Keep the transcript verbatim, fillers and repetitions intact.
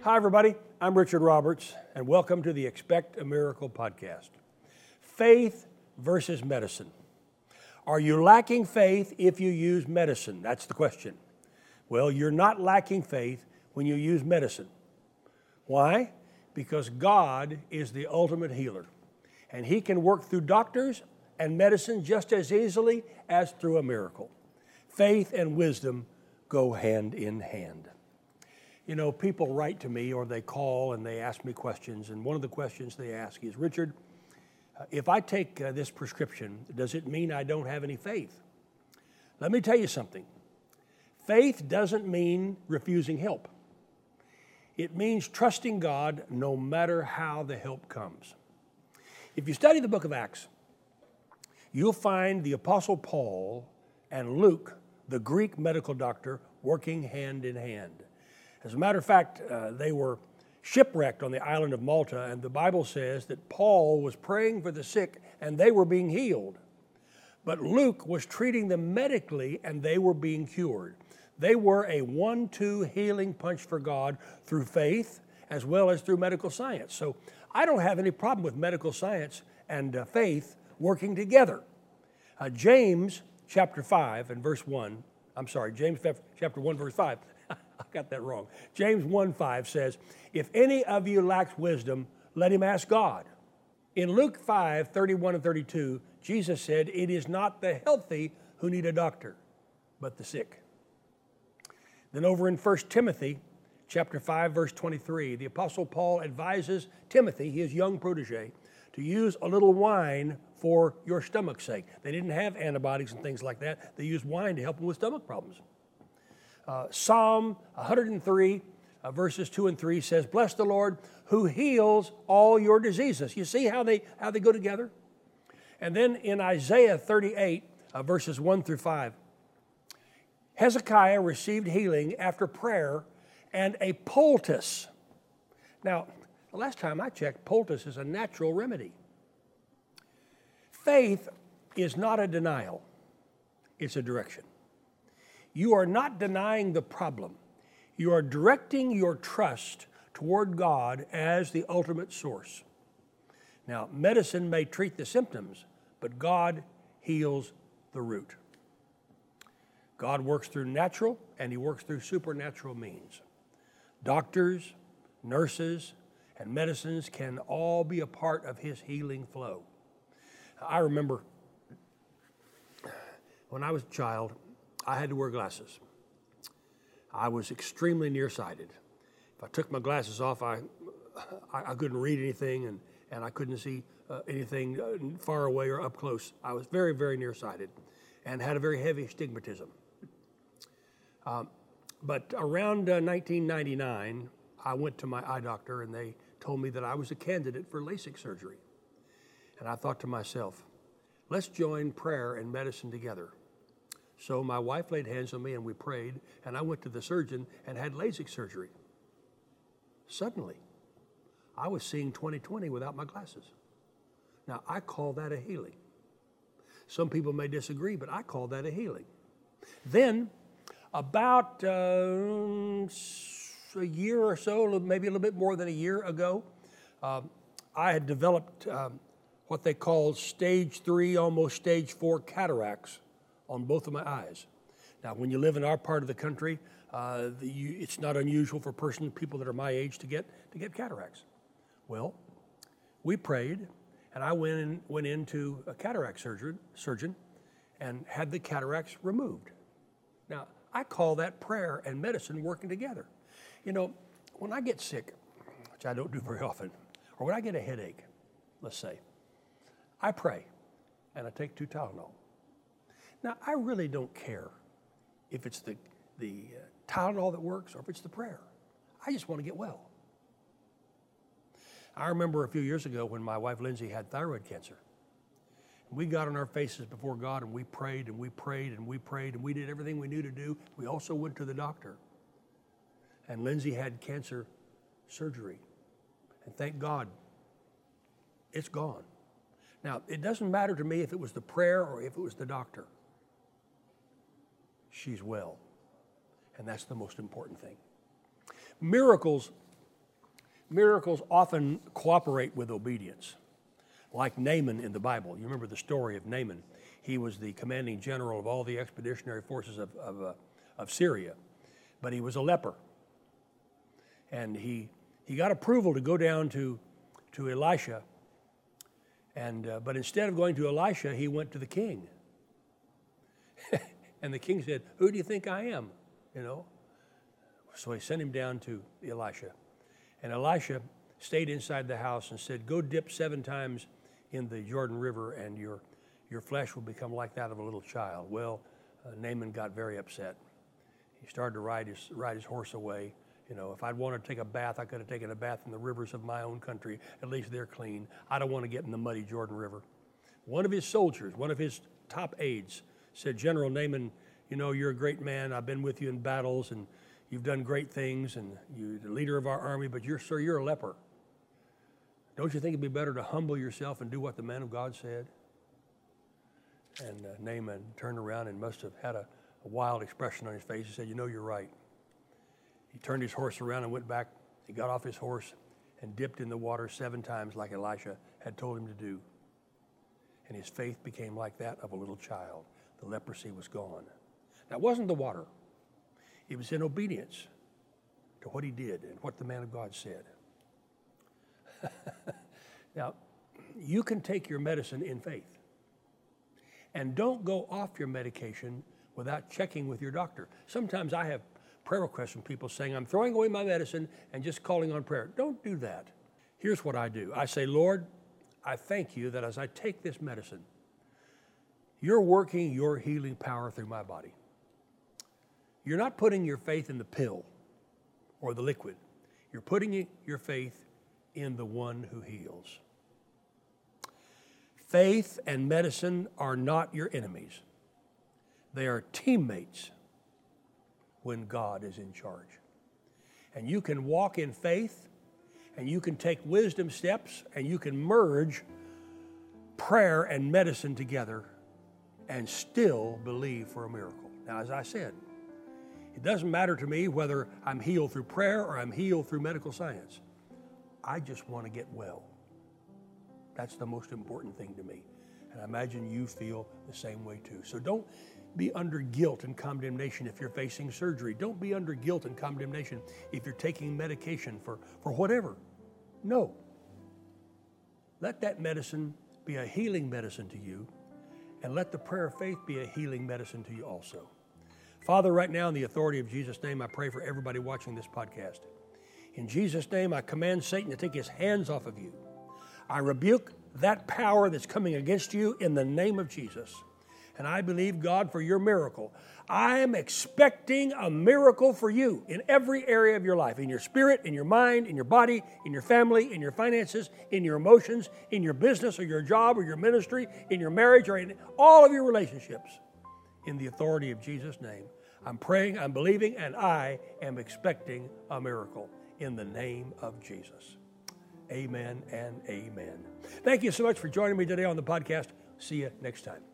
Hi, everybody. I'm Richard Roberts, and welcome to the Expect a Miracle podcast. Faith versus medicine. Are you lacking faith if you use medicine? That's the question. Well, you're not lacking faith when you use medicine. Why? Because God is the ultimate healer, and He can work through doctors and medicine just as easily as through a miracle. Faith and wisdom go hand in hand. You know, people write to me or they call and they ask me questions, and one of the questions they ask is, Richard, uh, if I take uh, this prescription, does it mean I don't have any faith? Let me tell you something. Faith doesn't mean refusing help. It means trusting God no matter how the help comes. If you study the book of Acts, you'll find the Apostle Paul and Luke, the Greek medical doctor, working hand in hand. As a matter of fact, uh, they were shipwrecked on the island of Malta, and the Bible says that Paul was praying for the sick and they were being healed. But Luke was treating them medically and they were being cured. They were a one two healing punch for God through faith as well as through medical science. So I don't have any problem with medical science and uh, faith working together. Uh, James chapter five and verse one, I'm sorry, James chapter one, verse five, I got that wrong. James one five says, if any of you lacks wisdom, let him ask God. In Luke five, thirty-one and thirty-two, Jesus said, it is not the healthy who need a doctor, but the sick. Then over in First Timothy chapter five, verse twenty-three, the Apostle Paul advises Timothy, his young protege, to use a little wine for your stomach's sake. They didn't have antibiotics and things like that. They used wine to help them with stomach problems. Uh, Psalm one hundred three, uh, verses two and three says, bless the Lord who heals all your diseases. You see how they, how they go together? And then in Isaiah thirty-eight, uh, verses one through five, Hezekiah received healing after prayer and a poultice. Now, the last time I checked, poultice is a natural remedy. Faith is not a denial, it's a direction. You are not denying the problem. You are directing your trust toward God as the ultimate source. Now, medicine may treat the symptoms, but God heals the root. God works through natural and He works through supernatural means. Doctors, nurses, and medicines can all be a part of His healing flow. I remember when I was a child, I had to wear glasses. I was extremely nearsighted. If I took my glasses off, I I, I couldn't read anything, and, and I couldn't see uh, anything uh, far away or up close. I was very, very nearsighted and had a very heavy astigmatism. Um, but around uh, nineteen ninety-nine, I went to my eye doctor, and they told me that I was a candidate for LASIK surgery. And I thought to myself, let's join prayer and medicine together. So my wife laid hands on me and we prayed, and I went to the surgeon and had LASIK surgery. Suddenly, I was seeing twenty twenty without my glasses. Now, I call that a healing. Some people may disagree, but I call that a healing. Then, about uh, a year or so, maybe a little bit more than a year ago, uh, I had developed um, what they call stage three, almost stage four cataracts on both of my eyes. Now, when you live in our part of the country, uh, the, you, it's not unusual for person, people that are my age to get to get cataracts. Well, we prayed, and I went in, went into a cataract surgeon, surgeon and had the cataracts removed. Now, I call that prayer and medicine working together. You know, when I get sick, which I don't do very often, or when I get a headache, let's say, I pray, and I take two Tylenol. Now, I really don't care if it's the, the uh, Tylenol that works or if it's the prayer. I just want to get well. I remember a few years ago when my wife Lindsay had thyroid cancer. We got on our faces before God and we prayed and we prayed and we prayed and we did everything we knew to do. We also went to the doctor. And Lindsay had cancer surgery. And thank God, it's gone. Now, it doesn't matter to me if it was the prayer or if it was the doctor. She's well. And that's the most important thing. Miracles Miracles often cooperate with obedience, like Naaman in the Bible. You remember the story of Naaman. He was the commanding general of all the expeditionary forces of, of, uh, of Syria, but he was a leper. And he, he got approval to go down to, to Elisha, and, uh, but instead of going to Elisha, he went to the king. And the king said, "Who do you think I am?" You know. So he sent him down to Elisha. And Elisha stayed inside the house and said, "Go dip seven times in the Jordan River and your, your flesh will become like that of a little child." Well, uh, Naaman got very upset. He started to ride his, ride his horse away. You know, if I'd wanted to take a bath, I could have taken a bath in the rivers of my own country. At least they're clean. I don't want to get in the muddy Jordan River. One of his soldiers, one of his top aides, said, "General Naaman, you know, you're a great man. I've been with you in battles, and you've done great things, and you're the leader of our army, but you're, sir, you're a leper. Don't you think it'd be better to humble yourself and do what the man of God said?" And uh, Naaman turned around and must have had a, a wild expression on his face. He said, "You know, you're right." He turned his horse around and went back. He got off his horse and dipped in the water seven times like Elisha had told him to do. And his faith became like that of a little child. The leprosy was gone. That wasn't the water. It was in obedience to what he did and what the man of God said. Now, you can take your medicine in faith. And don't go off your medication without checking with your doctor. Sometimes I have prayer requests from people saying, "I'm throwing away my medicine and just calling on prayer." Don't do that. Here's what I do. I say, "Lord, I thank you that as I take this medicine, you're working your healing power through my body. You're not putting your faith in the pill or the liquid. You're putting your faith in the one who heals." Faith and medicine are not your enemies. They are teammates when God is in charge. And you can walk in faith, and you can take wisdom steps, and you can merge prayer and medicine together and still believe for a miracle. Now, as I said, it doesn't matter to me whether I'm healed through prayer or I'm healed through medical science. I just want to get well. That's the most important thing to me. And I imagine you feel the same way too. So don't be under guilt and condemnation if you're facing surgery. Don't be under guilt and condemnation if you're taking medication for, for whatever. No. Let that medicine be a healing medicine to you, and let the prayer of faith be a healing medicine to you also. Father, right now in the authority of Jesus' name, I pray for everybody watching this podcast. In Jesus' name, I command Satan to take his hands off of you. I rebuke that power that's coming against you in the name of Jesus. And I believe, God, for your miracle. I am expecting a miracle for you in every area of your life, in your spirit, in your mind, in your body, in your family, in your finances, in your emotions, in your business or your job or your ministry, in your marriage or in all of your relationships. In the authority of Jesus' name, I'm praying, I'm believing, and I am expecting a miracle in the name of Jesus. Amen and amen. Thank you so much for joining me today on the podcast. See you next time.